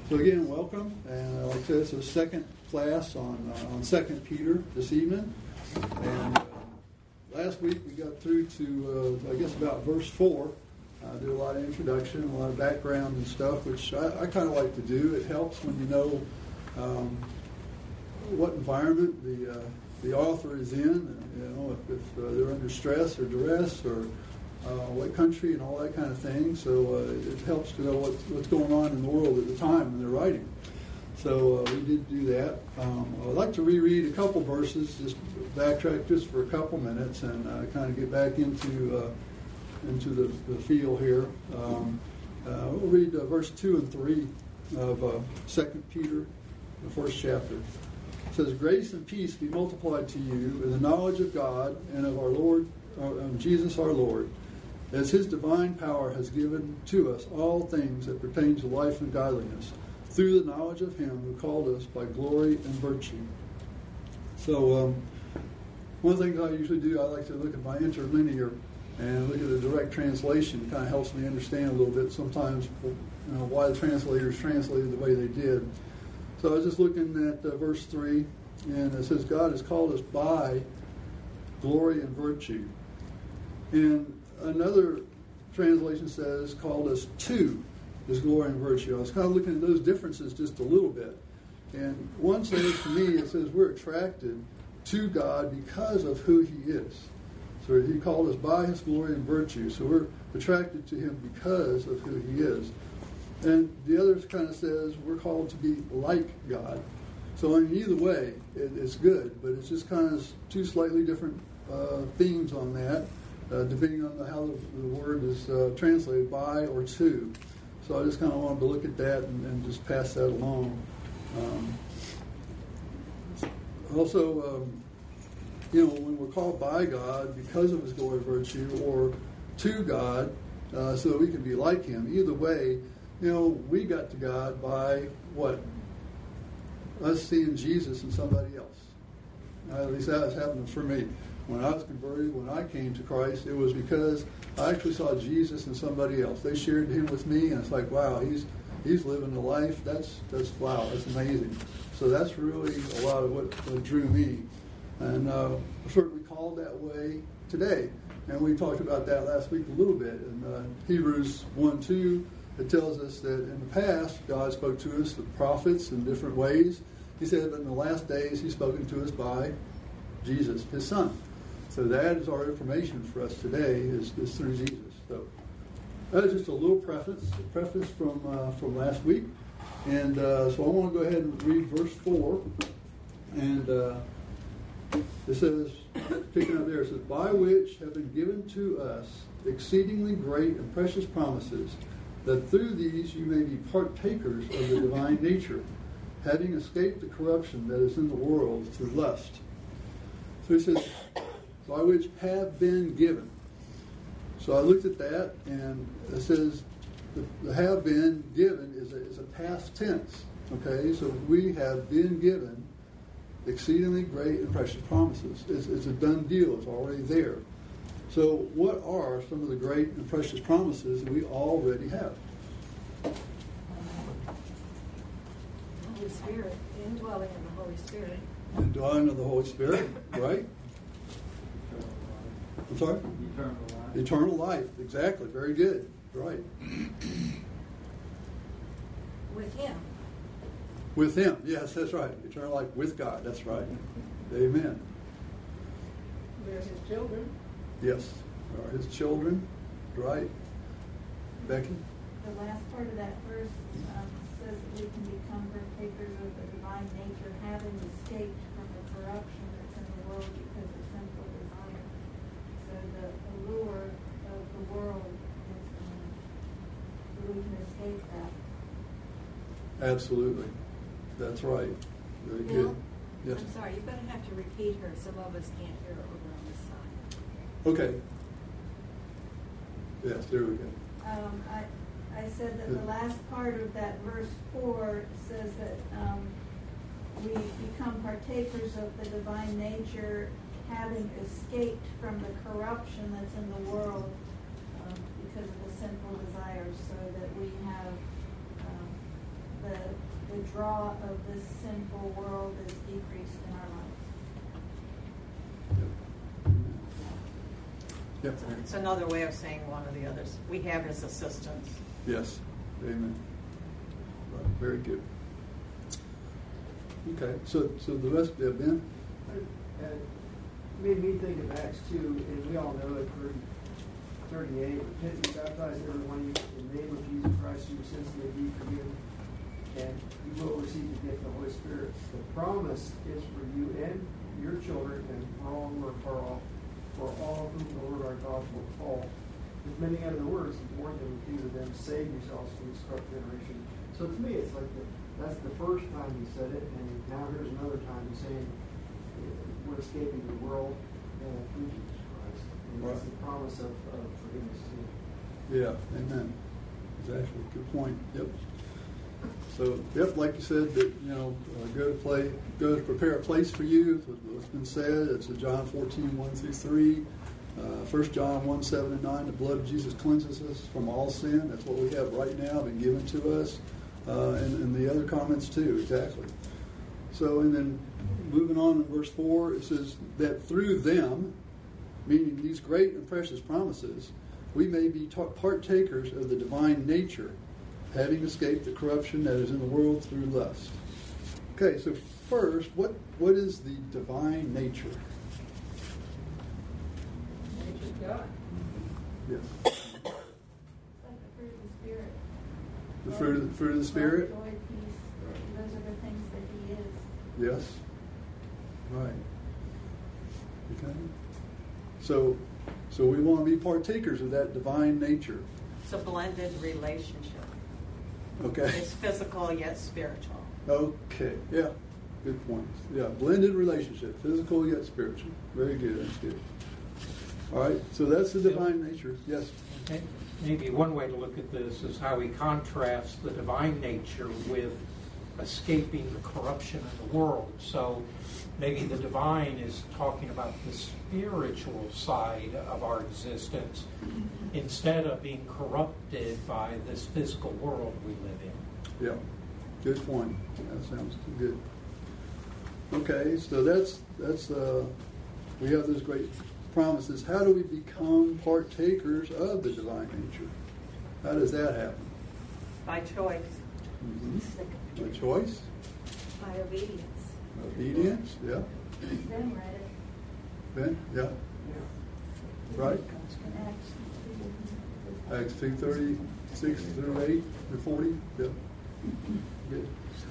So again, welcome, and like I said, it's a second class on 2 Peter this evening. And last week we got through to, I guess, about verse 4. I did a lot of introduction, a lot of background and stuff, which I kind of like to do. It helps when you know what environment the author is in, if they're under stress or duress or what country and all that kind of thing. So it helps to know what's going on in the world at the time when they're writing. So we did do that. I'd like to reread a couple verses, just backtrack just for a couple minutes and kind of get back into the feel here. We'll read verse 2 and 3 of 2 Peter, the first chapter. It says, "Grace and peace be multiplied to you in the knowledge of God and of our Lord, Jesus our Lord, as his divine power has given to us all things that pertain to life and godliness, through the knowledge of him who called us by glory and virtue." So one of the things I usually do, I like to look at my interlinear and look at the direct translation. It kind of helps me understand a little bit sometimes why the translators translated the way they did. So I was just looking at verse 3, and it says, God has called us by glory and virtue. And another translation says, called us to his glory and virtue. I was kind of looking at those differences just a little bit. And one says, to me, it says we're attracted to God because of who he is. So he called us by his glory and virtue. So we're attracted to him because of who he is. And the other kind of says we're called to be like God. So in either way, it's good, but it's just kind of two slightly different themes on that, depending on how the word is translated, by or to. So I just kind of wanted to look at that and just pass that along. Also, when we're called by God because of his glory and virtue, or to God so that we can be like him, either way, we got to God by what? Us seeing Jesus in somebody else. At least that was happening for me. When I was converted, when I came to Christ, it was because I actually saw Jesus in somebody else. They shared him with me, and it's like, wow, he's living the life. That's amazing. So that's really a lot of what drew me. And we're certainly called that way today. And we talked about that last week a little bit. In Hebrews 1:2, it tells us that in the past, God spoke to us, the prophets, in different ways. He said that in the last days, he's spoken to us by Jesus, his son. So that is our information for us today, is through Jesus. So that is just a little preface from last week. And so I want to go ahead and read verse 4. And it says, picking up there, it says, "By which have been given to us exceedingly great and precious promises, that through these you may be partakers of the divine nature, having escaped the corruption that is in the world through lust." So he says, by which have been given. So I looked at that, and it says the have been given is a past tense. Okay, so we have been given exceedingly great and precious promises. It's a done deal. It's already there. So what are some of the great and precious promises that we already have? Holy Spirit, the indwelling of the Holy Spirit. Indwelling of the Holy Spirit, right? I'm sorry? Eternal life. Eternal life, exactly. Very good. Right. With him. With him, yes, that's right. Eternal life with God, that's right. Amen. We're his children. Yes, we are his children, right? Becky? The last part of that verse says that we can become partakers of the divine nature, having escaped from the corruption that's in the world because of sinful desire. So the allure of the world is so we can escape that. Absolutely. That's right. Very good. Yes. I'm sorry, you're going to have to repeat her. Some of us can't hear her over on this side. Okay. Yes, there we go. I said that the last part of that verse 4 says that we become partakers of the divine nature, having escaped from the corruption that's in the world because of the sinful desires, so that we have the the draw of this sinful world is decreased in our lives. Yep. It's another way of saying one of the others. We have his assistance. Yes. Amen. Right. Very good. Okay. So the rest, Ben? It made me think of Acts 2, and we all know it, 38. Repent and baptize every one of you in the name of Jesus Christ, your sins may be forgiven, and you will receive the gift of the Holy Spirit. The promise is for you and your children, and for all who are far off, for all whom the Lord our God will call. With many other words, he warned them, repeated to them, save yourselves from this corrupt generation. So to me, it's like that's the first time he said it, and now here's another time he's saying we're escaping the world through Jesus Christ. And that's the promise of forgiveness too. Yeah, amen. Exactly. Good point. Yep. So, yep, like you said, that go to prepare a place for you. What's been said. It's John 14:1-3. 1 John 1:7-9. The blood of Jesus cleanses us from all sin. That's what we have right now, been given to us, and the other comments too. Exactly. So, and then moving on in verse 4, it says that through them, meaning these great and precious promises, we may be partakers of the divine nature, having escaped the corruption that is in the world through lust. Okay, so first, what is the divine nature? Nature of God. Yes. It's like the fruit of the Spirit. The fruit of the Spirit? Joy, peace, those are the things that he is. Yes. Right. Okay. So we want to be partakers of that divine nature. It's a blended relationship. Okay. It's physical yet spiritual. Okay. Yeah. Good point. Yeah. Blended relationship, physical yet spiritual. Very good. That's good. All right. So that's the divine nature. Yes. Okay. Maybe one way to look at this is how he contrasts the divine nature with escaping the corruption of the world. So maybe the divine is talking about the spiritual side of our existence instead of being corrupted by this physical world we live in. Yeah. Good point. That sounds good. Okay, so that's we have those great promises. How do we become partakers of the divine nature? How does that happen? By choice. Mm-hmm. By choice? By obedience. Obedience, yeah. Ben read it. Ben, yeah. Right? In Acts. Acts 2:36-8 or 40. Yeah. Good.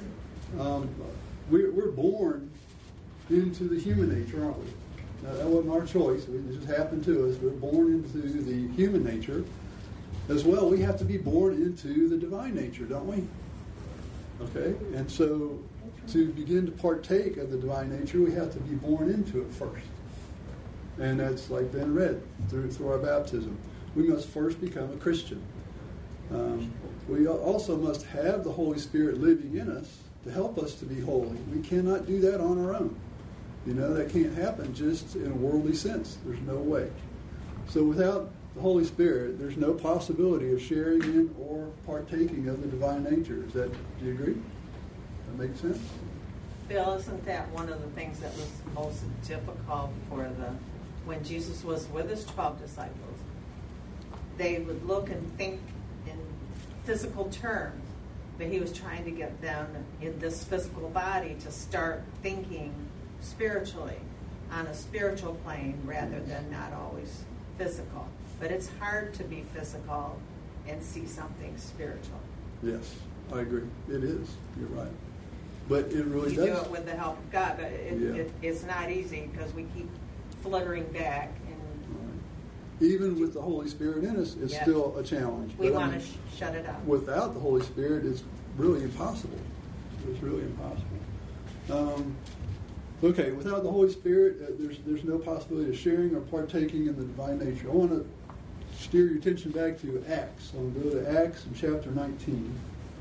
We're born into the human nature, aren't we? Now, that wasn't our choice. It just happened to us. We're born into the human nature. As well, we have to be born into the divine nature, don't we? Okay? And so to begin to partake of the divine nature, we have to be born into it first. And that's like Ben read through our baptism. We must first become a Christian. We also must have the Holy Spirit living in us to help us to be holy. We cannot do that on our own. That can't happen just in a worldly sense. There's no way. So without the Holy Spirit, there's no possibility of sharing in or partaking of the divine nature. Do you agree? That makes sense? Bill, isn't that one of the things that was most difficult when Jesus was with his 12 disciples? They would look and think in physical terms, but he was trying to get them in this physical body to start thinking spiritually, on a spiritual plane rather than not always physical. But it's hard to be physical and see something spiritual. Yes, I agree. It is. You're right. But it really You does. do it with the help of God, but it's not easy because we keep fluttering back. And even with the Holy Spirit in us, it's still a challenge. we want to shut it up. Without the Holy Spirit, it's really impossible. It's really impossible. Okay, without the Holy Spirit, there's no possibility of sharing or partaking in the divine nature. I want to steer your attention back to Acts. I'm going to go to Acts in chapter 19.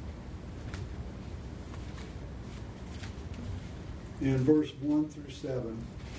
In verse 1-7.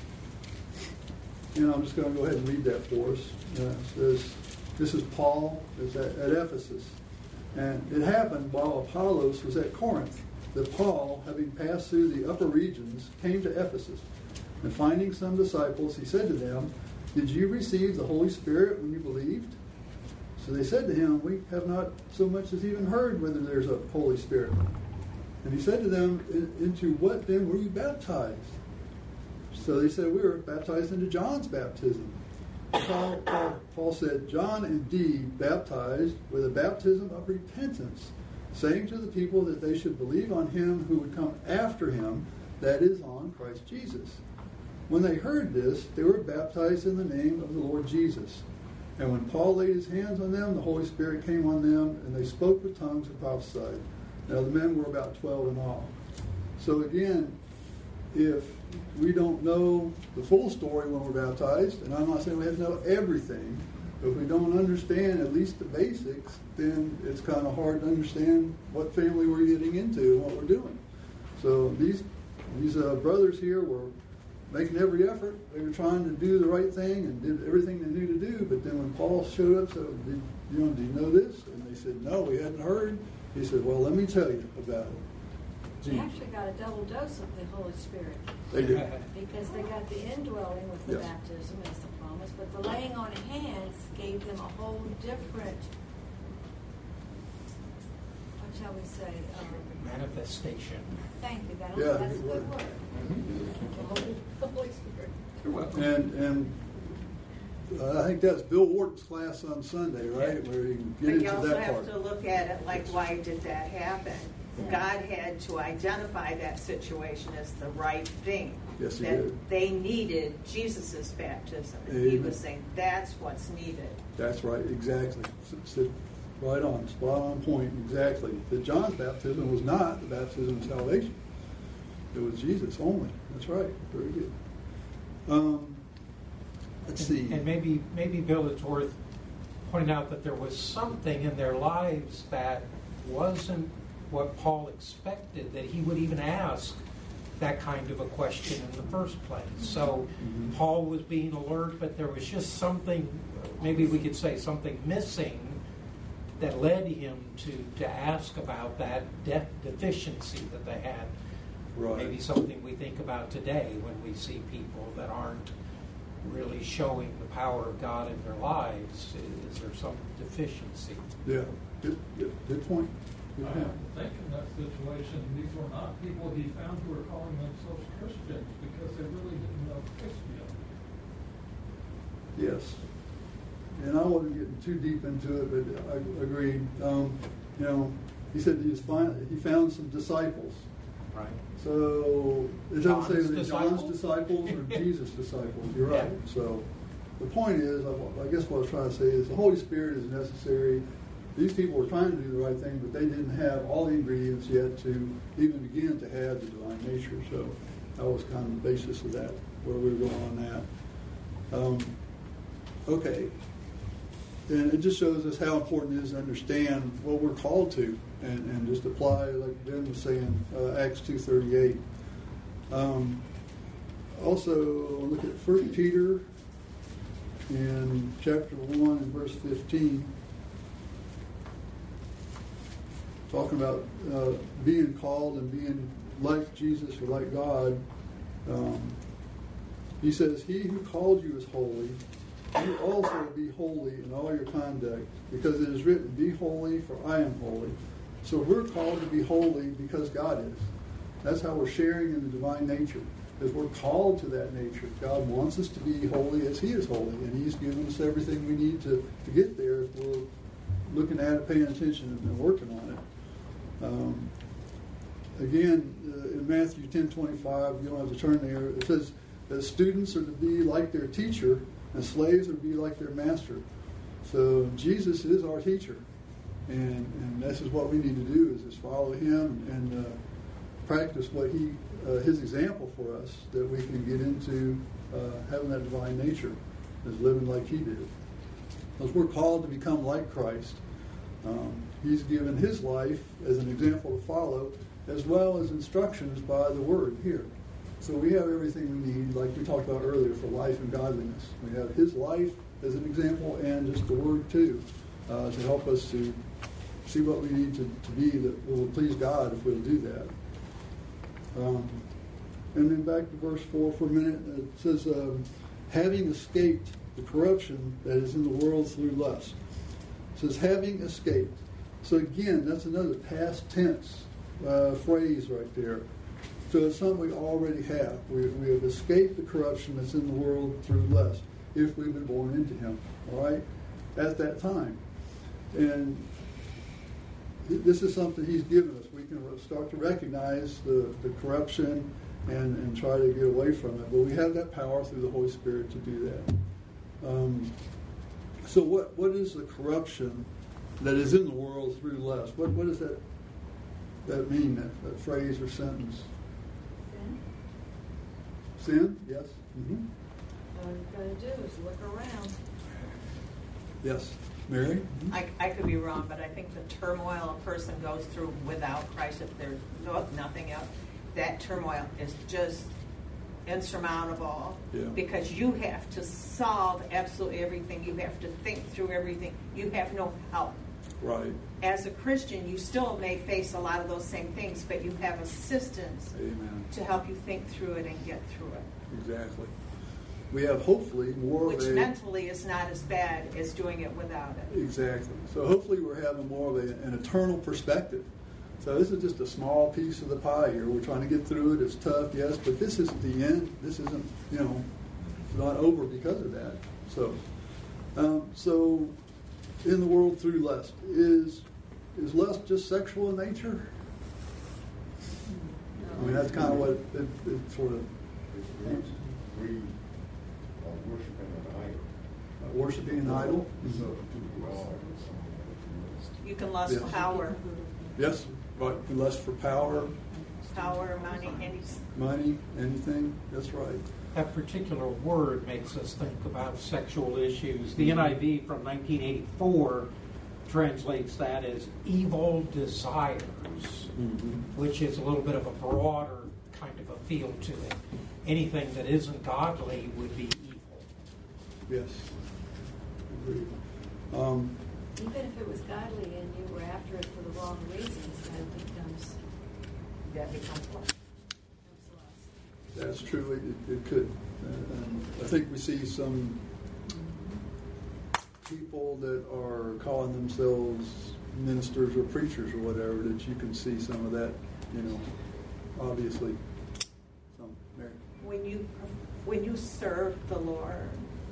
And I'm just going to go ahead and read that for us. It says, this is Paul. It's at Ephesus. And it happened while Apollos was at Corinth that Paul, having passed through the upper regions, came to Ephesus. And finding some disciples, he said to them, "Did you receive the Holy Spirit when you believed?" So they said to him, "We have not so much as even heard whether there's a Holy Spirit." And he said to them, "Into what then were you baptized?" So they said, "We were baptized into John's baptism." Paul said, "John indeed baptized with a baptism of repentance, saying to the people that they should believe on him who would come after him, that is, on Christ Jesus." When they heard this, they were baptized in the name of the Lord Jesus. And when Paul laid his hands on them, the Holy Spirit came on them, and they spoke with tongues and prophesied. Now the men were about 12 in all. So again, if we don't know the full story when we're baptized, and I'm not saying we have to know everything, but if we don't understand at least the basics, then it's kind of hard to understand what family we're getting into and what we're doing. So these brothers here were making every effort. They were trying to do the right thing and did everything they knew to do. But then when Paul showed up, said, do you know this? And they said, "No, we hadn't heard." He said, "Well, let me tell you about it." They actually got a double dose of the Holy Spirit. They did. Because they got the indwelling with the Yes. baptism as the promise, but the laying on of hands gave them a whole different, what shall we say? Manifestation. Thank you. That's Yeah, a good good word. word. The Holy Spirit. You're welcome. And I think that's Bill Wharton's class on Sunday, right? Where you can get But you into also that have part. to look at it like, why did that happen? God had to identify that situation as the right thing. Yes, he that did. They needed Jesus' baptism. And he Amen. was saying, that's what's needed. That's right, exactly. Right on, spot on point, exactly. That John's baptism was not the baptism of salvation. It was Jesus only. That's right. Very good. Let's see. And maybe Bill, it's worth pointing out that there was something in their lives that wasn't what Paul expected, that he would even ask that kind of a question in the first place. So Paul was being alert, but there was just something, maybe we could say something missing, that led him to ask about that deficiency that they had. Right. Maybe something we think about today when we see people that aren't really showing the power of God in their lives. Is there some deficiency? Yeah, good point. Good I point. think in that situation, these were not people he found who were calling themselves Christians because they really didn't know Christian. Yes. And I wasn't getting too deep into it, but I agreed. He said he found some disciples. Right. So it doesn't say John's that John's disciples? disciples or Jesus' disciples. You're right. Yeah. So the point is, I guess what I was trying to say is the Holy Spirit is necessary. These people were trying to do the right thing, but they didn't have all the ingredients yet to even begin to have the divine nature. So that was kind of the basis of that, where we were going on that. Okay. And it just shows us how important it is to understand what we're called to and just apply, like Ben was saying, Acts 2:38. Also, look at 1 Peter in chapter 1 and verse 15. Talking about being called and being like Jesus or like God. He says, "He who called you is holy. You also be holy in all your conduct, because it is written, 'Be holy, for I am holy.'" So we're called to be holy because God is. That's how we're sharing in the divine nature, because we're called to that nature. God wants us to be holy as He is holy, and He's given us everything we need to get there if we're looking at it, paying attention, and working on it. Again, in Matthew 10:25, you don't have to turn there, it says that students are to be like their teacher, and slaves are to be like their master. So Jesus is our teacher, and this is what we need to do, is just follow Him and practice what His example for us, that we can get into having that divine nature, is living like He did. Because we're called to become like Christ. He's given His life as an example to follow, as well as instructions by the Word here. So we have everything we need, like we talked about earlier, for life and godliness. We have His life as an example, and just the Word too, to help us to see what we need to be that will please God if we'll do that. And then back to verse 4 for a minute. It says, having escaped the corruption that is in the world through lust. It says, having escaped. So again, that's another past tense phrase right there. So it's something we already have. We have escaped the corruption that's in the world through lust, if we've been born into him, all right, at that time. And this is something he's given us. We can start to recognize the corruption and try to get away from it. But we have that power through the Holy Spirit to do that. So what is the corruption that is in the world through lust? What does that mean, that phrase or sentence? Sin? Yes. Mm-hmm. All you've got to do is look around. Yes. Mary? I could be wrong, but I think the turmoil a person goes through without Christ, if there's nothing else, that turmoil is just insurmountable. Yeah. Because you have to solve absolutely everything. You have to think through everything. You have no help. Right. As a Christian, you still may face a lot of those same things, but you have assistance Amen. to help you think through it and get through it. Exactly. We have hopefully more Which of a... mentally is not as bad as doing it without it. Exactly. So hopefully we're having more of an eternal perspective. So this is just a small piece of the pie here. We're trying to get through it. It's tough, yes, but this isn't the end. This isn't, it's not over because of that. So, so in the world through lust, is lust just sexual in nature? I mean, that's kind of what it sort of... We are worshiping an idol. Worshiping an idol? Substitute God. You can lust Yes. power. Yes, right. Lust for power, Power, money, money, anything. That's right. That particular word makes us think about sexual issues. The NIV from 1984 translates that as evil desires, which is a little bit of a broader kind of a feel to it. Anything that isn't godly would be evil. Yes. Agreed. Even if it was godly and you were after it for the wrong reasons, that becomes lust. That's true. It could. I think we see some people that are calling themselves ministers or preachers or whatever, that you can see some of that, obviously. Some, Mary. When you serve the Lord,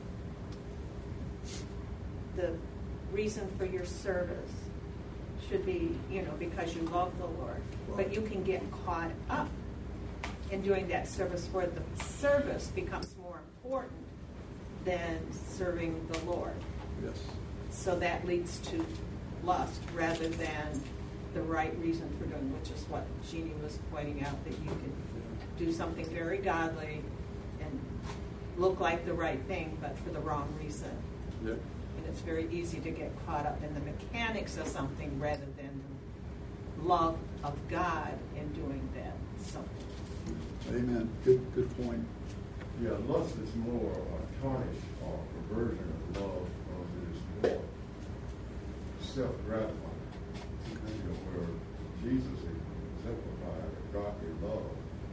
the reason for your service should be, because you love the Lord. But you can get caught up in doing that service where the service becomes more important than serving the Lord. Yes. So that leads to lust rather than the right reason for doing, which is what Jeannie was pointing out, that you can do something very godly and look like the right thing, but for the wrong reason. Yeah. And it's very easy to get caught up in the mechanics of something rather than the love of God in doing that. So, Amen. Good point. Yeah, lust is more a tarnish or perversion of love, because it is more self-gratifying. Where Jesus exemplified a godly love,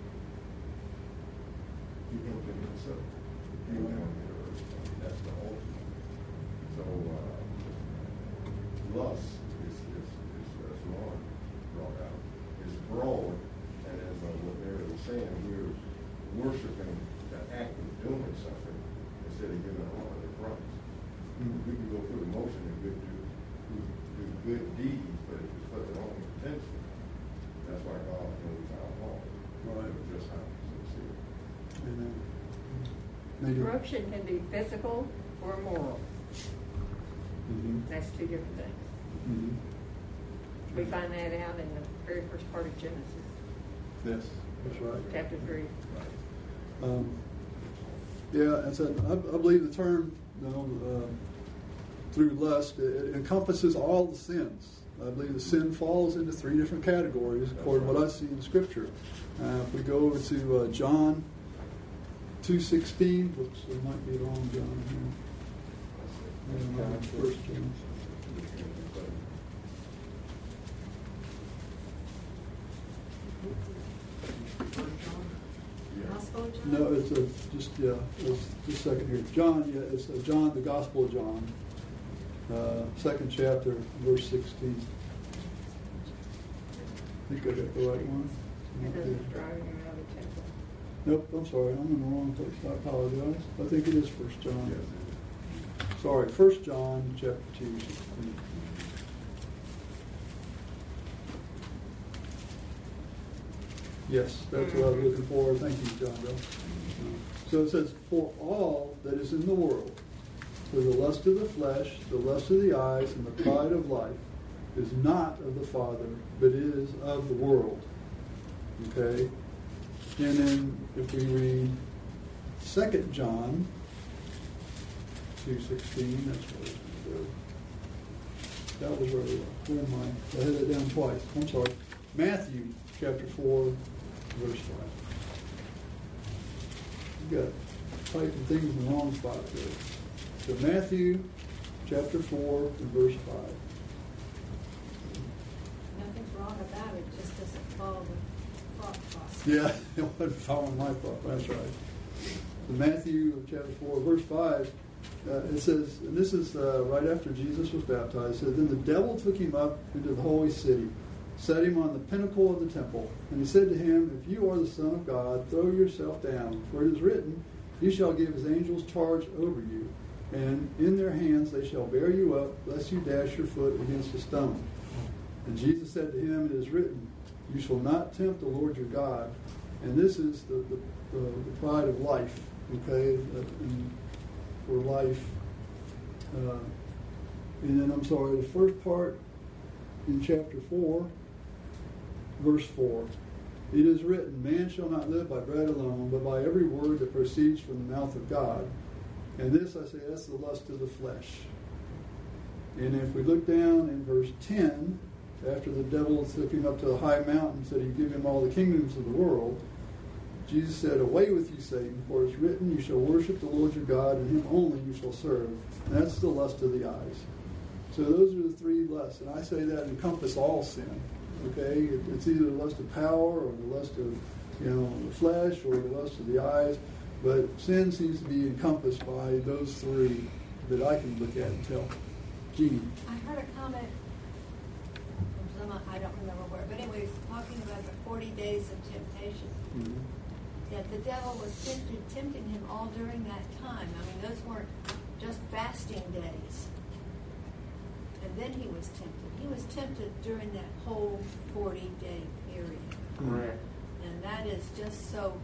he came to himself. He came on the earth. That's the ultimate. So lust is as Lauren brought out, is broad, and as what Mary was saying, we're worshiping the act of doing something instead of giving honor to Christ. We can go through the motion and do good deeds, but if it's for the wrong intention, that's why God knows our heart. Right. Just how sincere. Amen. Major. Corruption can be physical or moral. Mm-hmm. That's two different things. Mm-hmm. We find that out in the very first part of Genesis, Yes, that's right. chapter 3. Yeah, and so I believe the term, through lust, it encompasses all the sins. I believe the sin falls into three different categories, according to what I see in Scripture. If we go over to John 2:16, whoops, there might be a wrong John here. First John. Gospel of John? No, it's just a second here. John, it's John, the Gospel of John, 2nd chapter, verse 16. I think I got the right one. It doesn't drive you out of the temple. Nope, I'm sorry, I'm in the wrong place. I apologize. I think it is 1 John. Sorry, 1 John chapter 2, 16. Yes, that's what I was looking for. Thank you, John Bell. So it says, for all that is in the world, for the lust of the flesh, the lust of the eyes, and the pride of life, is not of the Father, but is of the world. Okay? And then if we read 2 John 2:16, that's where it's going to go. That was where we were. Where am I? I had it down twice. I'm sorry. Matthew chapter 4, verse 5. You got typing things in the wrong spot there. So Matthew chapter 4 and verse 5. Nothing's wrong about it, just doesn't follow the thought process. Yeah, it wasn't following my thought. That's right. So Matthew chapter 4, verse 5, it says, and this is right after Jesus was baptized, it says, then the devil took him up into the holy city, set him on the pinnacle of the temple, and he said to him, if you are the Son of God, throw yourself down, for it is written, he shall give his angels charge over you, and in their hands they shall bear you up, lest you dash your foot against a stone. And Jesus said to him, it is written, you shall not tempt the Lord your God. And this is the pride of life, okay, for life. And then, I'm sorry, the first part in chapter 4, verse 4. It is written, man shall not live by bread alone, but by every word that proceeds from the mouth of God. And this, I say, that's the lust of the flesh. And if we look down in verse 10, after the devil took him up to the high mountain and said he'd give him all the kingdoms of the world, Jesus said, away with you, Satan, for it's written, you shall worship the Lord your God, and him only you shall serve. And that's the lust of the eyes. So those are the three lusts. And I say that encompass all sin. Okay? It's either the lust of power or the lust of, the flesh or the lust of the eyes. But sin seems to be encompassed by those three that I can look at and tell. Jeannie. I heard a comment from someone, I don't remember where, but anyways, talking about the 40 days of temptation. Mm-hmm. That the devil was tempting him all during that time. I mean, those weren't just fasting days. And then he was tempted. He was tempted during that whole 40-day period. Correct. And that is just so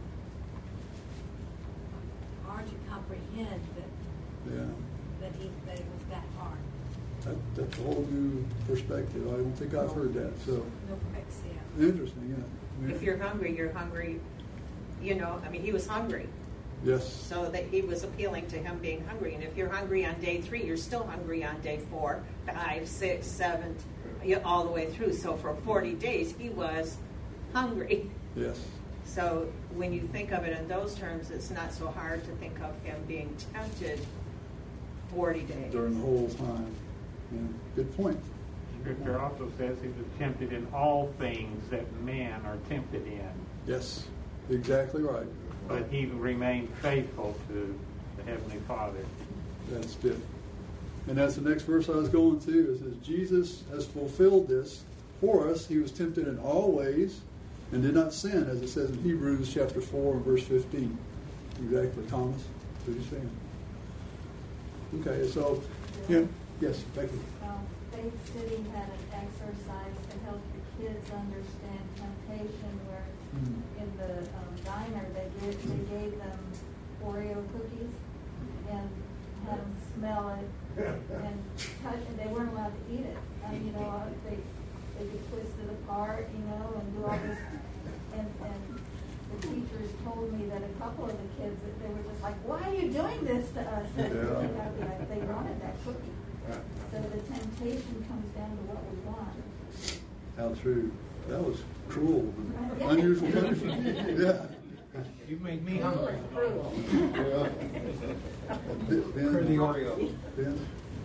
hard to comprehend that it was that hard. That's a whole new perspective. I don't think I've heard that. So No breaks, yeah. interesting, yeah. If you're hungry, you're hungry. He was hungry. Yes. So that he was appealing to him being hungry. And if you're hungry on day 3, you're still hungry on day 4, 5, 6, 7, all the way through. So for 40 days, he was hungry. Yes. So when you think of it in those terms, it's not so hard to think of him being tempted 40 days. During the whole time. Yeah. Good point. Scripture also says he was tempted in all things that men are tempted in. Yes. Exactly right. But he remained faithful to the Heavenly Father. That's it. And that's the next verse I was going to. It says, Jesus has fulfilled this for us. He was tempted in all ways and did not sin, as it says in Hebrews chapter 4 and verse 15. Exactly, Thomas. What are you saying? Okay, so, yes, Becky. Faith City had an exercise to help the kids understand temptation where in the diner they gave them Oreo cookies and had them smell it and touch it. They weren't allowed to eat it. They could twist it apart, and do all this. And the teachers told me that a couple of the kids, that they were just like, why are you doing this to us? And they wanted that cookie. So the temptation comes down to what we want. How true. That was cruel. Unusual punishment. Yeah. You made me hungry. Yeah. For the Oreo. Ben?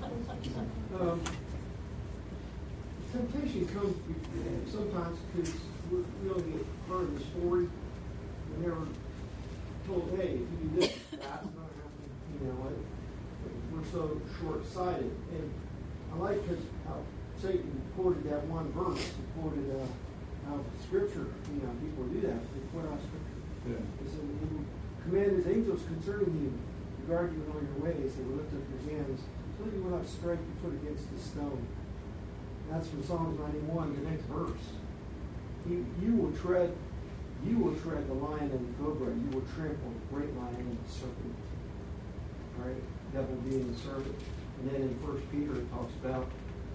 Temptation comes sometimes because we only get part of the story. We never told, hey, if you do this, that's not happening. You know, we're so short-sighted. And I like how Satan quoted that one verse. He quoted how Scripture, you know, people do that. They quote out Scripture. Yeah. He said, he will command his angels concerning you, to guard you in all your ways. They will lift up your hands, so you will not strike your foot against the stone. And that's from Psalms 91, the next verse. You will tread the lion and the cobra. You will trample the great lion and the serpent. Right? Devil being the serpent. And then in 1 Peter it talks about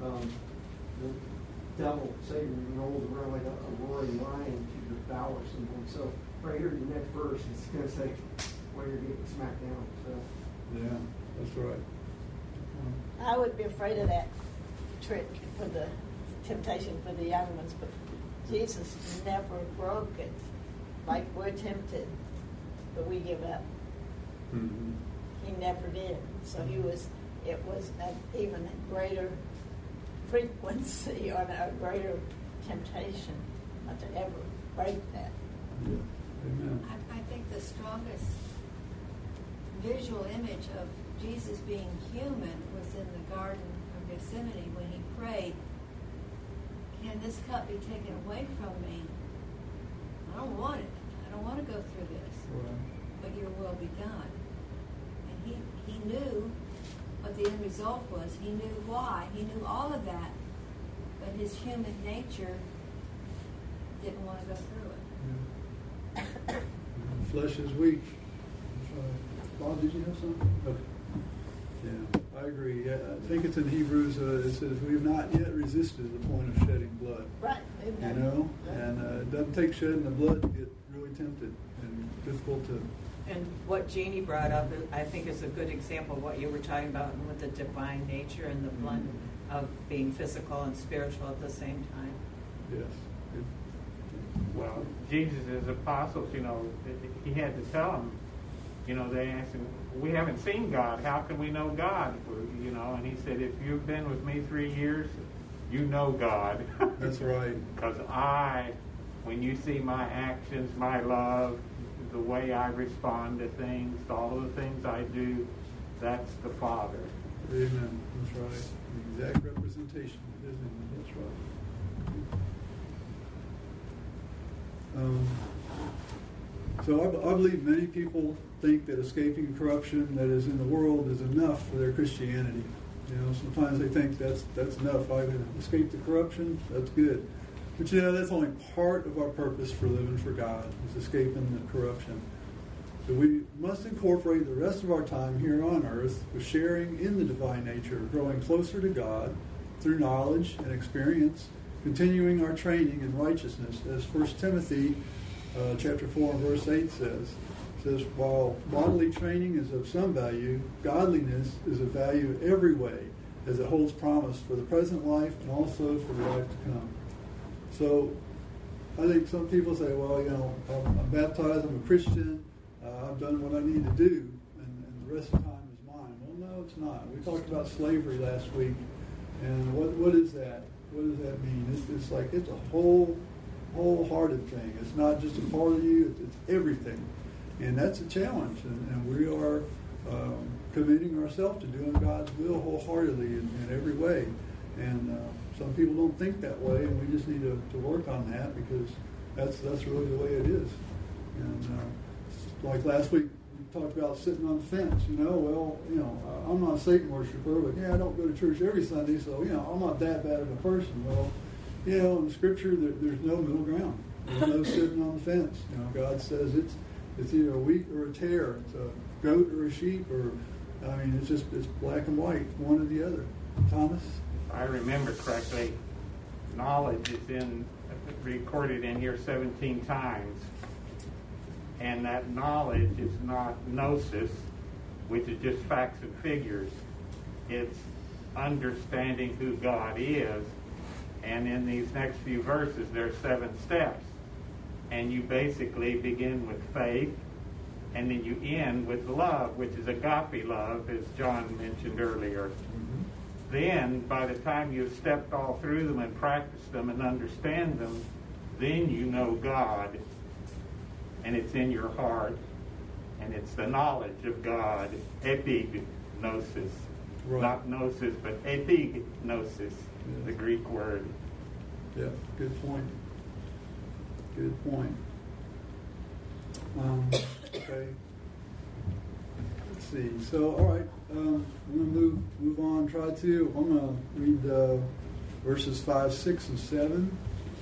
the devil, Satan, rolls around like a roaring lion to devour someone. So right here in the next verse, it's going to say where you're getting smacked down. So Yeah, that's right. I would be afraid of that trick for the temptation for the young ones, but Jesus never broke it. Like we're tempted, but we give up. Mm-hmm. He never did. So it was even a greater frequency or a greater temptation not to ever break that. Yeah. Amen. I think the strongest visual image of Jesus being human was in the Garden of Gethsemane when he prayed, can this cup be taken away from me? I don't want it. I don't want to go through this. Right. But your will be done. And he knew what the end result was. He knew why. He knew all of that. But his human nature didn't want to go through it. Yeah. Flesh is weak. Bob, did you have something? Okay. Yeah, I agree. Yeah, I think it's in Hebrews. It says we have not yet resisted the point of shedding blood. Right. You know, and it doesn't take shedding the blood to get really tempted and difficult to. And what Jeannie brought up, I think, is a good example of what you were talking about with the divine nature and the blend of being physical and spiritual at the same time. Yes. Well, Jesus' apostles, you know, he had to tell them, you know, they asked him, we haven't seen God. How can we know God? You know, and he said, if you've been with me 3 years, you know God. That's right. Because when you see my actions, my love, the way I respond to things, all of the things I do, that's the Father. Amen. That's right. The exact representation, isn't it? That's right. So I believe many people think that escaping corruption that is in the world is enough for their Christianity. You know, sometimes they think that's enough. I can escape the corruption, that's good. But you know, that's only part of our purpose for living for God, is escaping the corruption. So we must incorporate the rest of our time here on earth with sharing in the divine nature, growing closer to God through knowledge and experience, continuing our training in righteousness, as 1 Timothy chapter 4 and verse 8 says. It says, while bodily training is of some value, godliness is of value every way, as it holds promise for the present life and also for the life to come. So I think some people say, well, you know, I'm baptized, I'm a Christian, I've done what I need to do, and the rest of the time is mine. Well, no, it's not. We talked about slavery last week, and what is that? What does that mean? It's like it's a wholehearted thing. It's not just a part of you, it's everything. And that's a challenge, and we are committing ourselves to doing God's will wholeheartedly in every way. And some people don't think that way, and we just need to work on that, because that's really the way it is. And like last week, we talked about sitting on the fence. You know, well, you know, I'm not a Satan worshiper, but yeah, I don't go to church every Sunday, so you know, I'm not that bad of a person. Well, you know, in the Scripture, there's no middle ground. There's no sitting on the fence. You know, God says it's either a wheat or a tare. It's a goat or a sheep, or I mean, it's black and white, one or the other. Thomas? If I remember correctly, knowledge is recorded in here 17 times. And that knowledge is not gnosis, which is just facts and figures. It's understanding who God is. And in these next few verses, there are 7 steps. And you basically begin with faith, and then you end with love, which is agape love, as John mentioned earlier. Mm-hmm. Then, by the time you've stepped all through them and practiced them and understand them, then you know God, and it's in your heart. And it's the knowledge of God, epignosis. Right. Not gnosis, but epignosis, the Greek word. Yeah, good point. Good point. Okay. Let's see. So, all right. I'm going to move on. I'm going to read verses 5, 6, and 7.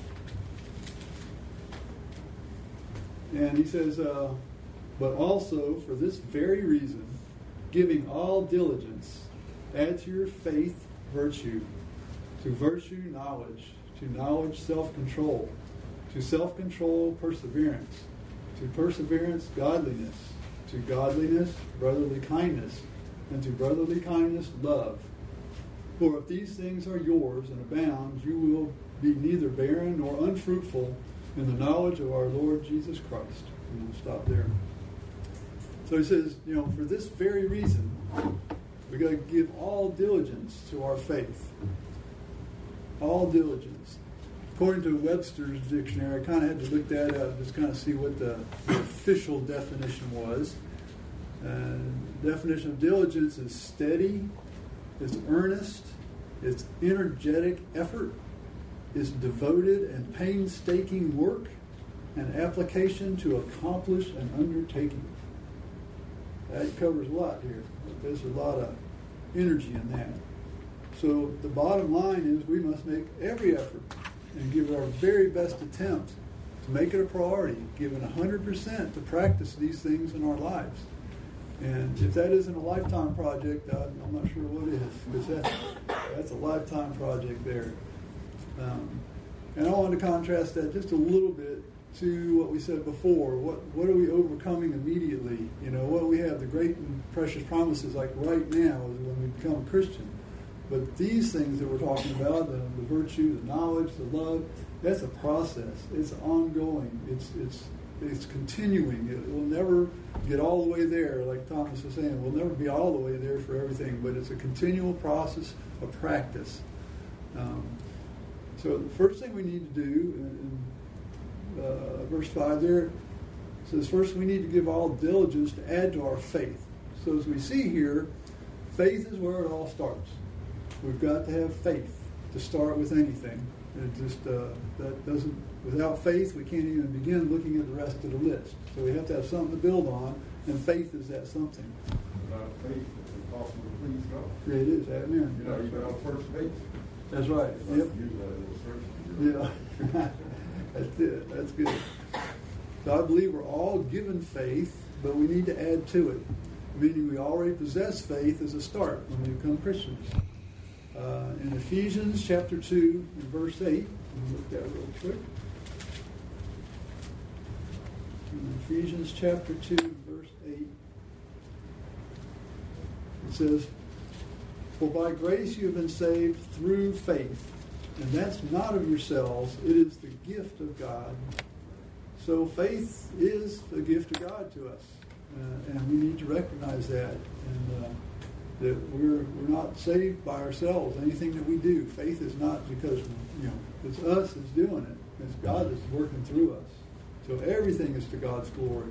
And he says, but also for this very reason, giving all diligence, add to your faith virtue, to virtue knowledge, to knowledge self-control, to self-control perseverance, to perseverance godliness, to godliness brotherly kindness, and to brotherly kindness love. For if these things are yours and abound, you will be neither barren nor unfruitful in the knowledge of our Lord Jesus Christ. And we'll stop there. So he says, for this very reason, we got to give all diligence to our faith. All diligence. According to Webster's dictionary, I kind of had to look that up, just kind of see what the official definition was. Definition of diligence is steady, it's earnest, it's energetic effort, it's devoted and painstaking work and application to accomplish an undertaking. That covers a lot here. There's a lot of energy in that. So the bottom line is we must make every effort and give our very best attempt to make it a priority, giving 100% to practice these things in our lives. And if that isn't a lifetime project, I'm not sure what is, because that's a lifetime project there. And I want to contrast that just a little bit to what we said before. What are we overcoming immediately? What we have, the great and precious promises, like right now, is when we become a Christian. But these things that we're talking about, the virtue, the knowledge, the love, that's a process. It's ongoing. It's continuing. It will never get all the way there, like Thomas was saying. We'll never be all the way there for everything, but it's a continual process of practice. So the first thing we need to do, in verse 5 there, it says, first we need to give all diligence to add to our faith. So as we see here, faith is where it all starts. We've got to have faith to start with anything. It just that doesn't. Without faith, we can't even begin looking at the rest of the list. So we have to have something to build on, and faith is that something. Without faith, it's impossible to please God. It is. Amen. Even on first base. That's right. Yep. Yeah. That's it. That's good. So I believe we're all given faith, but we need to add to it. Meaning we already possess faith as a start when we become Christians. In Ephesians chapter 2 and verse 8, let me look at that real quick. In Ephesians chapter 2 and verse 8, it says, for by grace you have been saved through faith, and that's not of yourselves, it is the gift of God. So faith is a gift of God to us, and we need to recognize that, and that we're not saved by ourselves. Anything that we do, faith is not because it's us that's doing it. It's God that's working through us. So everything is to God's glory.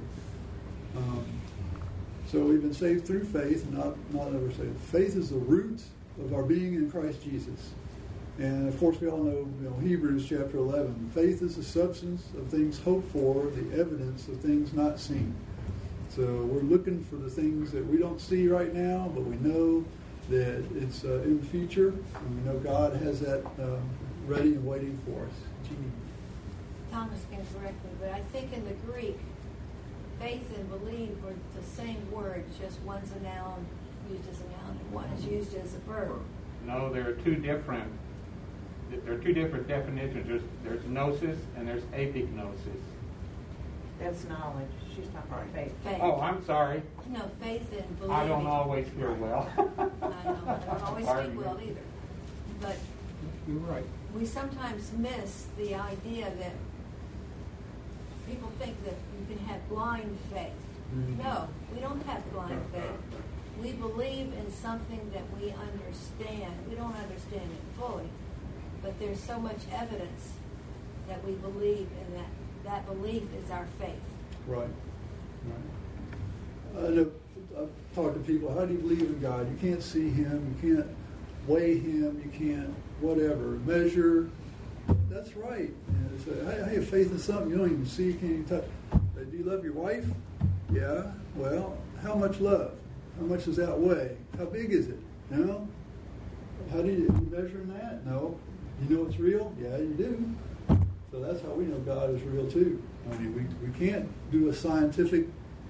So we've been saved through faith, not ever saved. Faith is the root of our being in Christ Jesus. And of course, we all know, Hebrews chapter 11. Faith is the substance of things hoped for, the evidence of things not seen. So we're looking for the things that we don't see right now, but we know that it's in the future, and we know God has that ready and waiting for us. Jeannie. Thomas can correct me, but I think in the Greek, faith and believe are the same word, just one's a noun, used as a noun, and one is used as a verb. No, there are two different definitions. There's gnosis and there's epignosis. That's knowledge. She's talking about faith. Faith. Oh, I'm sorry. No, faith and believing. I don't always hear well. I don't always Pardon speak me. well either. But You're right. we sometimes miss the idea that people think that you can have blind faith. Mm-hmm. No, we don't have blind faith. We believe in something that we understand. We don't understand it fully, but there's so much evidence that we believe in that. That belief is our faith. Right. I know I've talked to people, how do you believe in God? You can't see Him, you can't weigh Him, you can't whatever, measure. That's right. And so, I have faith in something you don't even see, you can't even touch. Do you love your wife? Yeah. Well, how much love? How much does that weigh? How big is it? You know? How do you measure that? No. You know it's real? Yeah, you do. So that's how we know God is real too. I mean, we can't do a scientific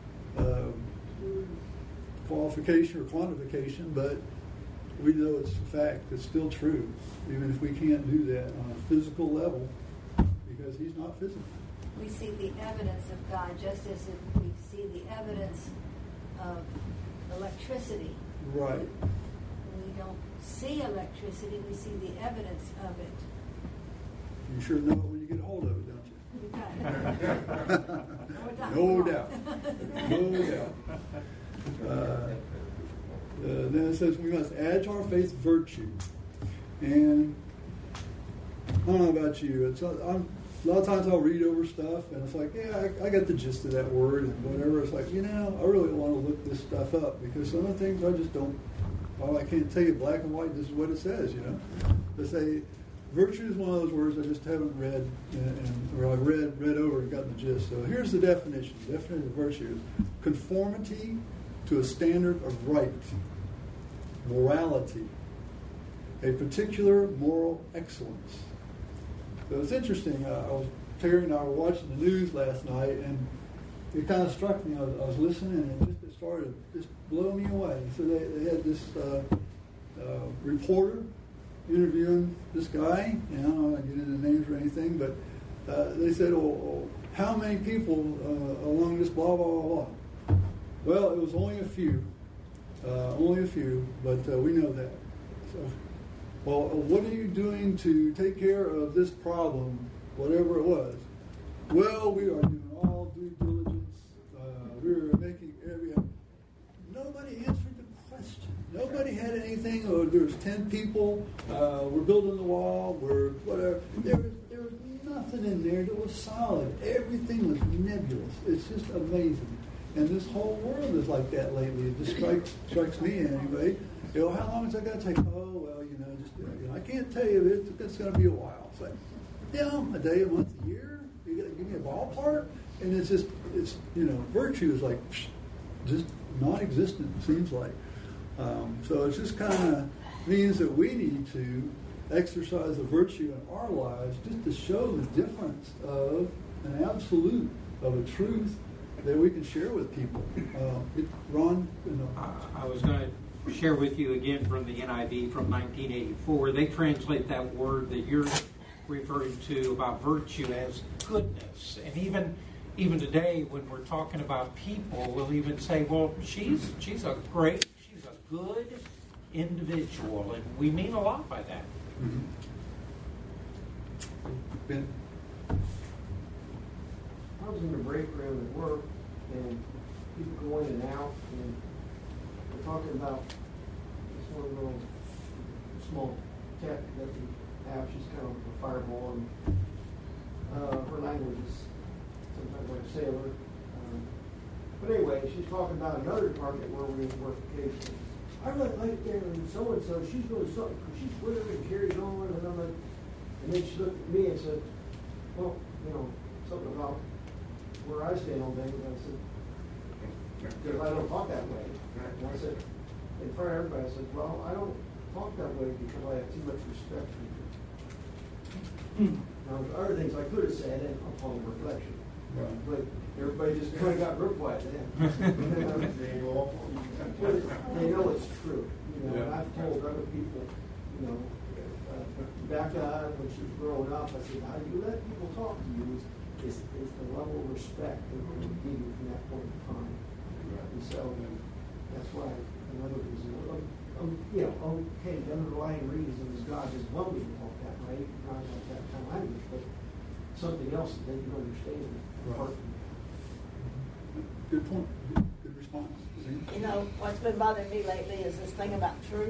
qualification or quantification, but we know it's a fact. It's still true, even if we can't do that on a physical level, because He's not physical. We see the evidence of God just as if we see the evidence of electricity. Right. We don't see electricity, we see the evidence of it. You sure know it when you get a hold of it, don't you? No doubt. No doubt. Then it says we must add to our faith virtue. And I don't know about you. A lot of times I'll read over stuff and it's like, yeah, I got the gist of that word and whatever. It's like, I really want to look this stuff up because some of the things I just don't, I can't tell you black and white, this is what it says, They say virtue is one of those words I just haven't read, or I've read over and gotten the gist. So here's the definition. The definition of virtue is conformity to a standard of right, morality, a particular moral excellence. So it's interesting. Terry and I were watching the news last night, and it kind of struck me. I was listening, and it started to just blow me away. So they had this reporter interviewing this guy, and I don't want to get into names or anything, but they said, how many people along this blah, blah, blah, blah? Well, it was only a few, but we know that. So, well, what are you doing to take care of this problem, whatever it was? Well, we are doing all due diligence. We were making nobody answered the question. Nobody had anything. There was 10 people. We're building the wall. We're whatever. There was nothing in there that was solid. Everything was nebulous. It's just amazing. And this whole world is like that lately. It just strikes me anyway. How long is that going to take? Oh, well, I can't tell you. It's going to be a while. It's like, a day, a month, a year. You got to give me a ballpark, and it's just, virtue is like just non-existent. It seems like. So it just kind of means that we need to exercise the virtue in our lives just to show the difference of an absolute, of a truth that we can share with people. Ron? I was going to share with you again from the NIV from 1984. They translate that word that you're referring to about virtue as goodness. And even today, when we're talking about people, we'll even say, well, she's a good individual, and we mean a lot by that. Mm-hmm. Ben? I was in the break room at work, and people go in and out, and we're talking about this one little small tech that we have. She's kind of a fireball, and her language is sometimes like sailor. But anyway, she's talking about another department where we work occasionally. I really like there and so-and-so, she's really something, because she's with her and carries on, and I'm like, and then she looked at me and said, well, something about where I stand on things. And I said, because I don't talk that way. And I said, in front of everybody, I said, well, I don't talk that way because I have too much respect for you. Now, there's other things I could have said upon reflection. Right. But everybody just kind of got real quiet then. They know it's true. And I've told other people, Becca, when she was growing up, I said, how you let people talk to you is the level of respect that they will give you from that point in time. And so that's why another reason, okay, the underlying reason is God just want me to talk that way, not like that kind of language, but something else that they can understand. Right. Good point. Good response. What's been bothering me lately is this thing about truth.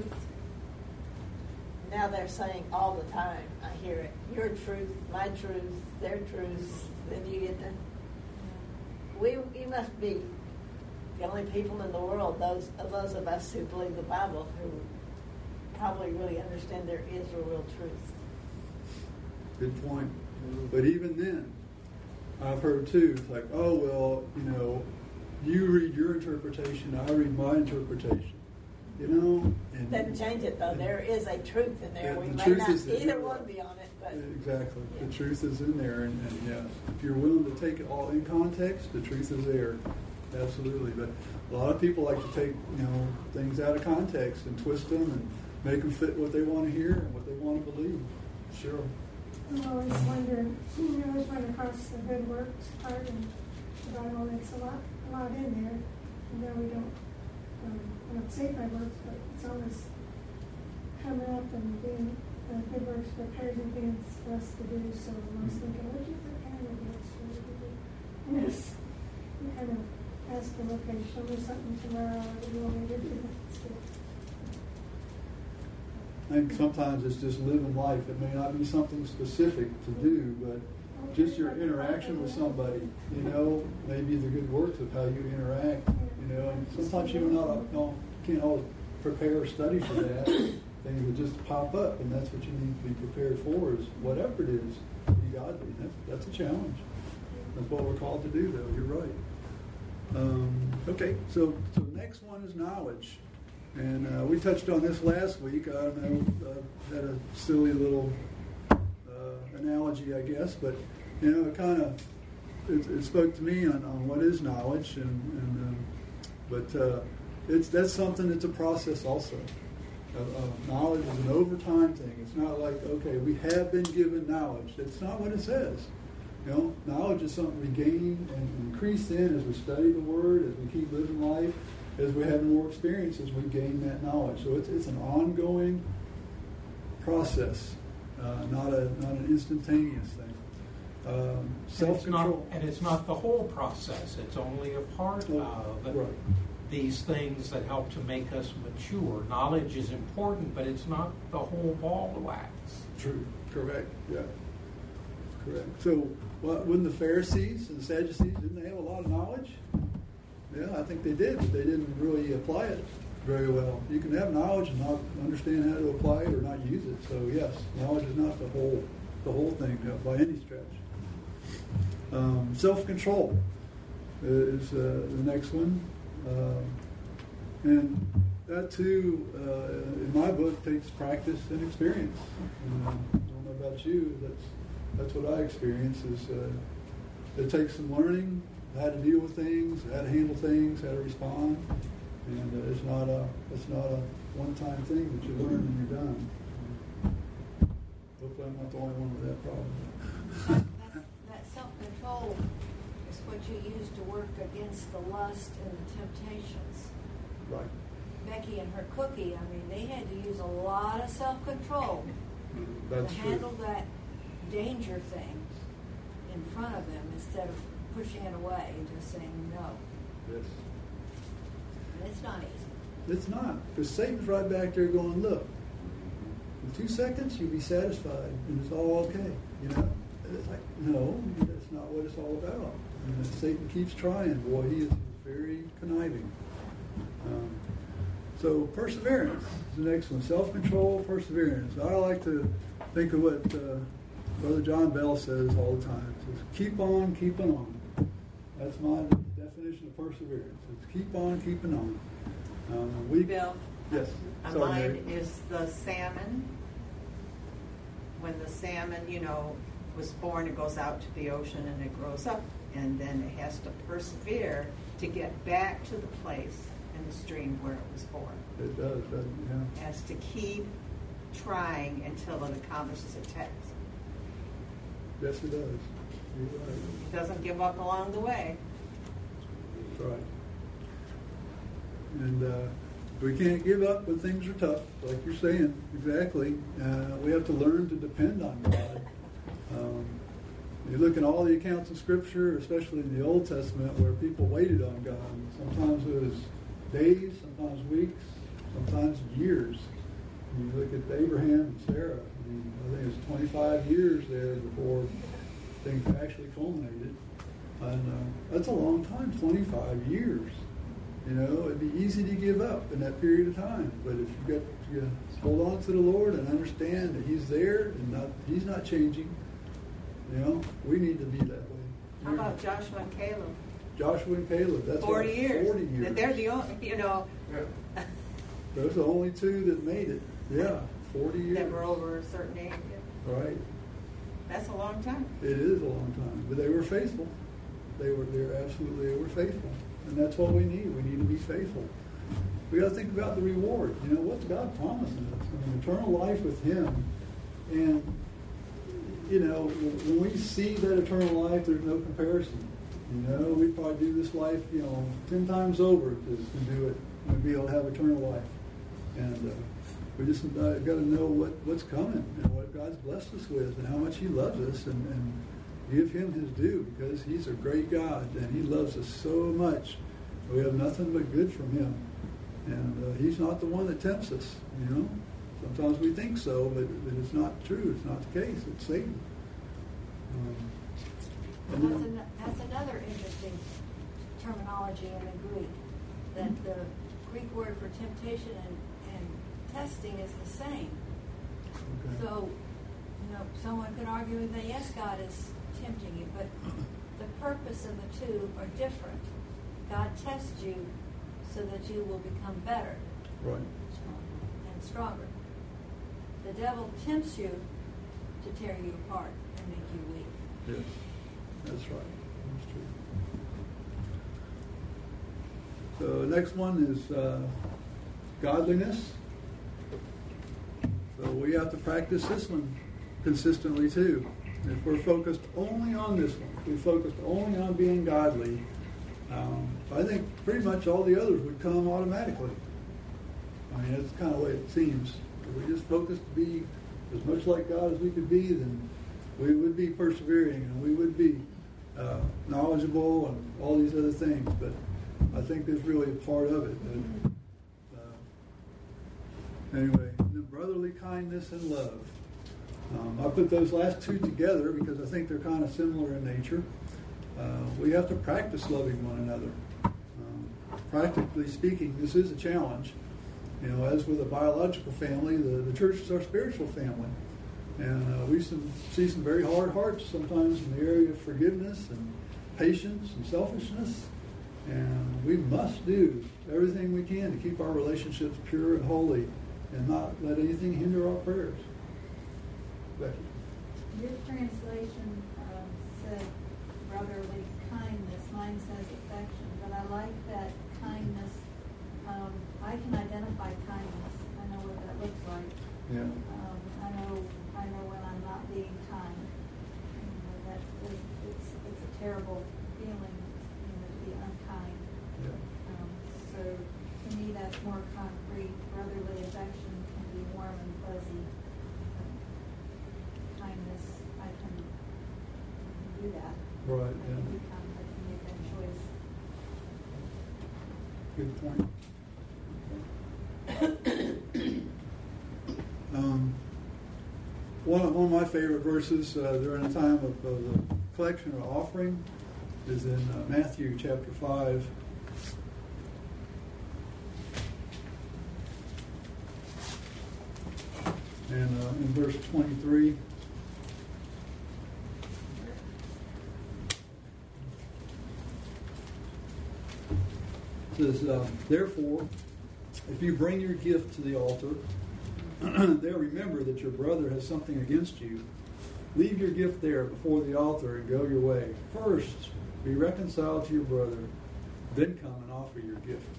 Now they're saying all the time, I hear it, your truth, my truth, their truth. Then you get you must be the only people in the world, those of us who believe the Bible, who probably really understand there is a real truth. Good point. But even then, I've heard too, it's like, oh, well, you read your interpretation, I read my interpretation. And Doesn't change it though. There is a truth in there. Yeah, We the may truth not is that either you're one right. be on it, but Exactly. Yeah. The truth is in there, and yes, if you're willing to take it all in context, the truth is there. Absolutely. But a lot of people like to take things out of context and twist them and make them fit what they want to hear and what they want to believe. Sure. I always wonder, you always run across the good works part, and the Bible makes a lot in there. And then we don't say by works, but it's always coming up and being good works prepared and things for us to do. So I'm always thinking, what did you prepare the works for me to do? And it's, you kind of ask them, okay, show me something tomorrow that you want me to do. I think sometimes it's just living life. It may not be something specific to do, but just your interaction with somebody, maybe the good works of how you interact, and sometimes can't always prepare or study for that. Things will just pop up, and that's what you need to be prepared for, is whatever it is, be godly. That's a challenge. That's what we're called to do, though. You're right. Okay, so the next one is knowledge. And we touched on this last week. I don't know, had a silly little analogy, I guess, but it spoke to me on what is knowledge, but that's something that's a process also. Knowledge is an overtime thing. It's not like, okay, we have been given knowledge. That's not what it says. Knowledge is something we gain and increase in as we study the Word, as we keep living life. As we have more experiences, we gain that knowledge. So it's an ongoing process, not an instantaneous thing. Self-control. And it's not the whole process. It's only a part of these things that help to make us mature. Knowledge is important, but it's not the whole ball of wax. True. Correct. Yeah. Correct. So wouldn't the Pharisees and the Sadducees, didn't they have a lot of knowledge? Yeah, I think they did, but they didn't really apply it very well. You can have knowledge and not understand how to apply it or not use it. So yes, knowledge is not the whole thing by any stretch. Self-control is the next one, and that too, in my book, takes practice and experience. I don't know about you, that's what I experience. It takes some learning. How to deal with things, how to handle things, how to respond, and it's not a one-time thing that you learn and you're done. Hopefully, I'm not the only one with that problem. That self-control is what you use to work against the lust and the temptations. Right. Becky and her cookie, they had to use a lot of self-control That's to true. handle that danger thing in front of them instead of pushing it away and just saying no. Yes. And it's not easy. It's not, because Satan's right back there going, look, in 2 seconds you'll be satisfied and it's all okay. It's like, no, that's not what it's all about. And Satan keeps trying. Boy, he is very conniving. So perseverance is the next one. Self-control, perseverance. I like to think of what Brother John Bell says all the time. He says, keep on keeping on. That's my definition of perseverance. It's keep on keeping on. Bill? Yes. Sorry, Mine Mary. is the salmon. When the salmon, was born, it goes out to the ocean and it grows up. And then it has to persevere to get back to the place in the stream where it was born. It does, doesn't it? It has to keep trying until it accomplishes its task. Yeah. Yes, it does. You're right. It doesn't give up along the way. That's right. And we can't give up when things are tough, like you're saying. Exactly. We have to learn to depend on God. You look at all the accounts of Scripture, especially in the Old Testament, where people waited on God. Sometimes it was days, sometimes weeks, sometimes years. You look at Abraham and Sarah. I think it was 25 years there before things actually culminated. And that's a long time, 25 years. You know, it'd be easy to give up in that period of time. But if you hold on to the Lord and understand that He's there and He's not changing, you know, we need to be that way. How about Joshua and Caleb? Joshua and Caleb, that's 40 right, years. 40 years. They're the only, you know, Yeah. Those are the only two that made it. Yeah, 40 years. that were over a certain age. Right. That's a long time. It is a long time, but they were faithful. They were faithful, and that's what we need. We need to be faithful. We got to think about the reward. You know, what's God promising us? I mean, eternal life with Him, and you know, when we see that eternal life, there's no comparison. You know, we probably do this life, you know, 10 times over to do it and be able to have eternal life, and we just got to know what's coming and what God's blessed us with and how much He loves us and give Him His due, because He's a great God and He loves us so much. We have nothing but good from Him. And He's not the one that tempts us, you know. Sometimes we think so, but it's not true. It's not the case. It's Satan. That's another interesting terminology in the Greek, that the Greek word for temptation and testing is the same. Okay. So, you know, someone could argue that yes, God is tempting you, but the purpose of the two are different. God tests you so that you will become better, Right. and stronger. The devil tempts you to tear you apart and make you weak. Yes. That's right. That's true. So next one is godliness. So we have to practice this one consistently too. If we're focused only on this one, if we focused only on being godly, I think pretty much all the others would come automatically. I mean, that's kind of the way it seems. If we just focused to be as much like God as we could be, then we would be persevering and we would be knowledgeable and all these other things. But I think there's really a part of it. Anyway, the brotherly kindness and love. I put those last two together because I think they're kind of similar in nature. We have to practice loving one another. Practically speaking, this is a challenge. You know, as with a biological family, the church is our spiritual family. And we see some very hard hearts sometimes in the area of forgiveness and patience and selfishness. And we must do everything we can to keep our relationships pure and holy and not let anything hinder our prayers. Becky. Your translation said brotherly kindness. Mine says affection, but I like that kindness. I can identify kindness. I know what that looks like. Yeah. I know when I'm not being kind. That it's a terrible feeling, to be unkind. Yeah. So to me, that's more concrete. Brotherly affection can be warm and fuzzy. Kindness, I can do that. Right. I can be kind. I can make that choice. Good point. One of my favorite verses during the time of the collection or offering is in Matthew chapter 5. And in verse 23. It says, therefore, if you bring your gift to the altar, there remember that your brother has something against you. Leave your gift there before the altar and go your way. First, be reconciled to your brother, then come and offer your gift.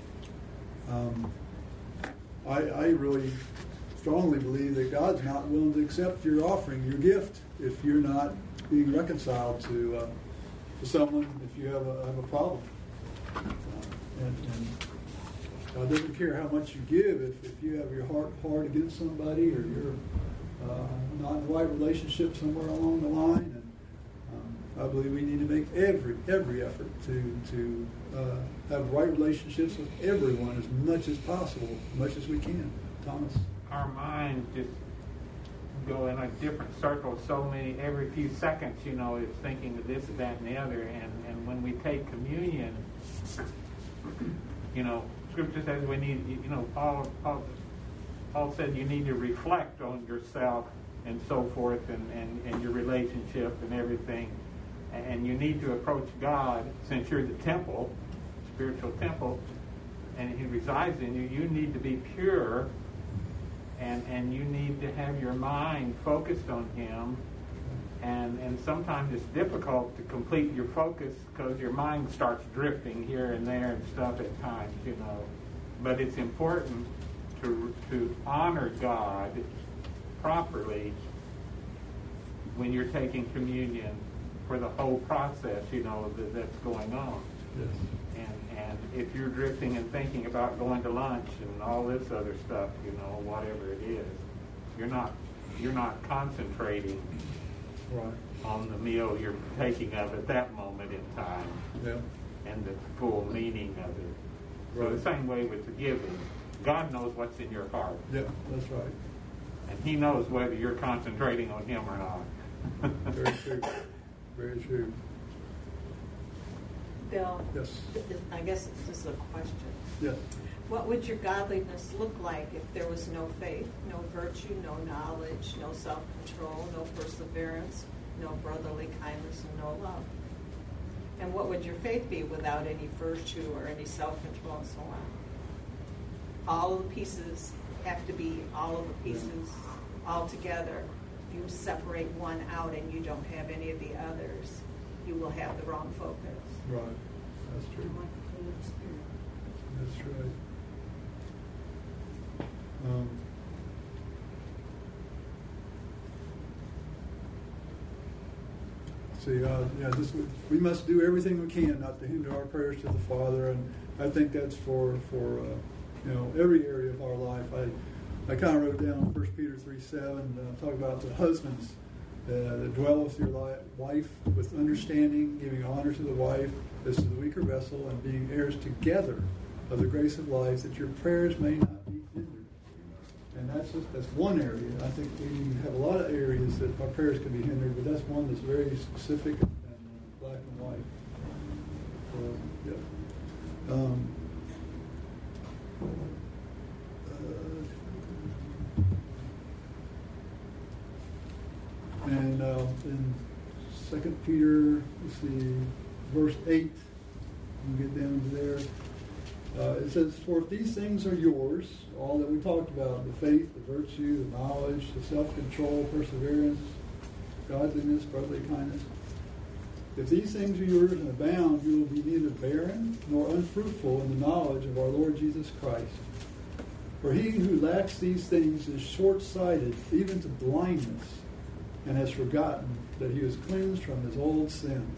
I really strongly believe that God's not willing to accept your offering, your gift, if you're not being reconciled to someone, if you have a problem. And God doesn't care how much you give if you have your heart hard against somebody or you're not in the right relationship somewhere along the line. And I believe we need to make every effort to have right relationships with everyone as much as possible, as much as we can. Thomas? Our mind just go in a different circle every few seconds, is thinking of this, that, and the other. And when we take communion, Scripture says we need, Paul said you need to reflect on yourself and so forth and your relationship and everything. And you need to approach God, since you're the temple, spiritual temple, and He resides in you. You need to be pure, and you need to have your mind focused on Him. And sometimes it's difficult to complete your focus because your mind starts drifting here and there and stuff at times, But it's important to honor God properly when you're taking communion for the whole process, that's going on. Yes. And if you're drifting and thinking about going to lunch and all this other stuff, whatever it is, you're not concentrating Right. on the meal you're taking of at that moment in time. Yeah. And the full meaning of it. So Right. the same way with the giving. God knows what's in your heart. Yeah, that's right. And He knows whether you're concentrating on Him or not. Very true. Very true. Bill, Yes. I guess it's just a question. Yes. What would your godliness look like if there was no faith, no virtue, no knowledge, no self-control, no perseverance, no brotherly kindness, and no love? And what would your faith be without any virtue or any self-control and so on? All of the pieces have to be all of the pieces all together. If you separate one out and you don't have any of the others, you will have the wrong focus. Right. That's true. That's right. We must do everything we can not to hinder our prayers to the Father, and I think that's for every area of our life. I kind of wrote down 1 Peter 3:7, talk about the husbands that dwell with your wife with understanding, giving honor to the wife as to the weaker vessel, and being heirs together of the grace of life, that your prayers may not be hindered. And that's one area. I think we have a lot of areas that our prayers can be hindered, but that's one that's very specific and black and white. And in 2 Peter, let's see, verse 8, you get down to there. It says, "For if these things are yours," all that we talked about, the faith, the virtue, the knowledge, the self-control, perseverance, godliness, brotherly kindness, "if these things are yours and abound, you will be neither barren nor unfruitful in the knowledge of our Lord Jesus Christ. For he who lacks these things is short-sighted, even to blindness, and has forgotten that he was cleansed from his old sins."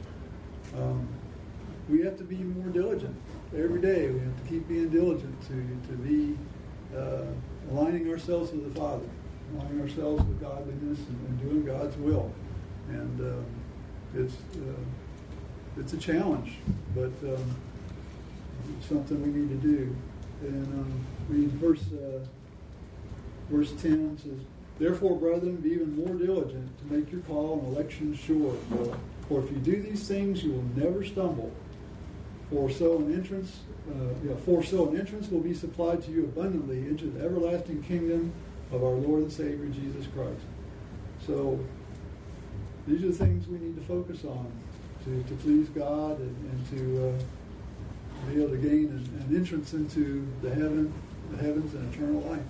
We have to be more diligent. Every day we have to keep being diligent to be aligning ourselves with the Father, aligning ourselves with godliness and doing God's will. And it's a challenge, but it's something we need to do. And read verse 10 says, "Therefore, brethren, be even more diligent to make your call and election sure. For if you do these things, you will never stumble. For so an entrance will be supplied to you abundantly into the everlasting kingdom of our Lord and Savior Jesus Christ." So these are the things we need to focus on to please God and to be able to gain an entrance into the heavens and eternal life.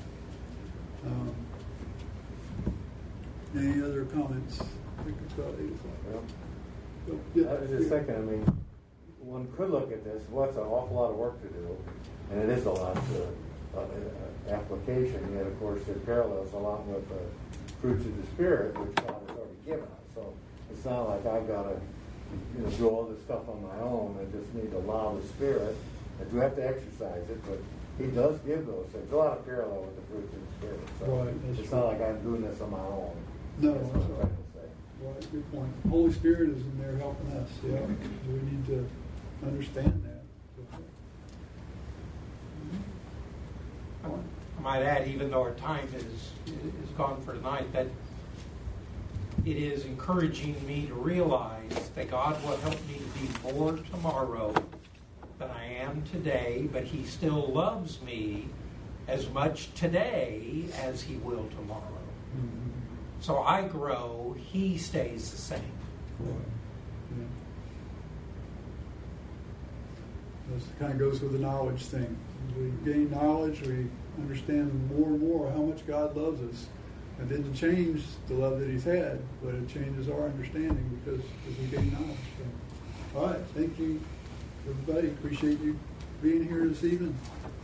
Any other comments? I think it's about 8 o'clock. Well, I was just thinking, one could look at this, what's an awful lot of work to do, and it is a lot of application, yet of course it parallels a lot with the fruits of the Spirit, which God has already given us. So it's not like I've got to do all this stuff on my own. I just need to allow the Spirit. I do have to exercise it, but He does give those things. A lot of parallel with the fruits of the Spirit. So Right, it's not like I'm doing this on my own. No, that's what I'm trying to say. Right, good point. Holy Spirit is in there helping us. Yeah, we need to understand that. I might add, even though our time is gone for tonight, that it is encouraging me to realize that God will help me to be more tomorrow than I am today, but he still loves me as much today as he will tomorrow. Mhm. So I grow, he stays the same. Right. Yeah. This kind of goes with the knowledge thing. As we gain knowledge, we understand more and more how much God loves us. It didn't change the love that He's had, but it changes our understanding because as we gain knowledge. So, all right, thank you, everybody. Appreciate you being here this evening.